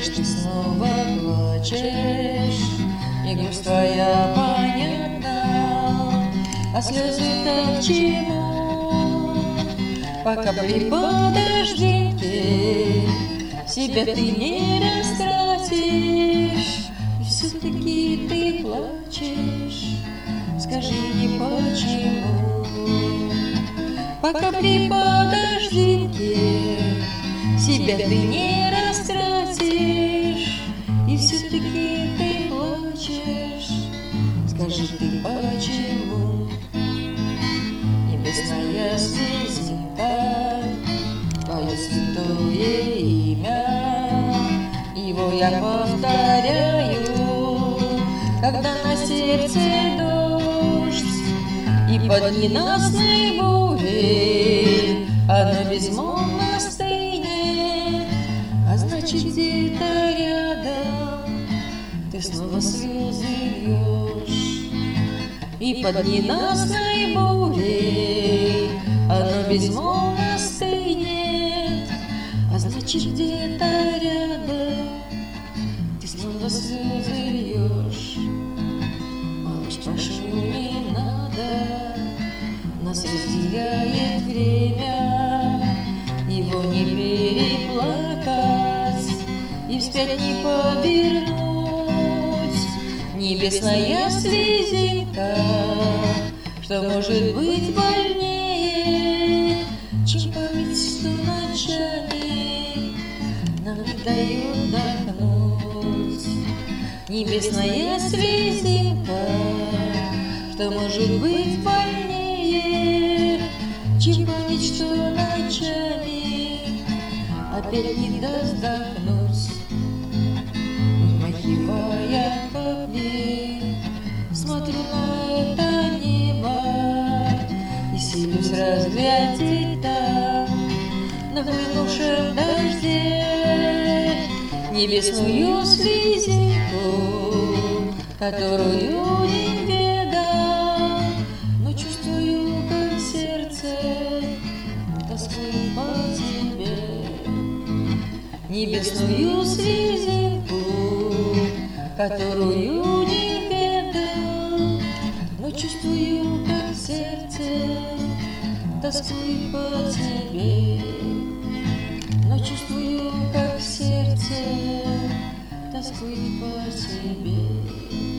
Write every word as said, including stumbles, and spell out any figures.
лишь ты снова плачешь, и грусть твоя понятна, а слезы-то к чему? Пока преподожди ты, себя ты не растратишь, и все-таки ты плачешь, скажи мне почему? Пока преподожди ты, себя ты не растратишь, и все-таки ты плачешь, скажи ты почему? Небесная слезинка, твое святое имя, его я повторяю, когда на сердце дождь и под ненастной бурей оно безмолвно стынет, а значит где-то рядом ты снова слезы льешь, и под ненастной бурей оно безмолвно стынет, а значит где-то рядом ты снова слезы льешь. Малыш, прошу, не надо, нас разделяет время, его не переплакать и вспять не повернуть. Небесная слезинка, что может быть больнее, чем память, что ночами нам не дает вдохнуть. Небесная слезинка, что может быть больнее, чем память, что ночами опять не даст вдохнуть. Вмахивая капли, смотрю на это небо и силюсь разглядеть там, на хлынувшем дожде, небесную слезинку, которую не ведал, но чувствую, как сердце тоскует по тебе. Небесную слезинку, которую не ведал, но чувствую, как сердце тоскует по тебе. Но чувствую, как сердце тоскует по тебе.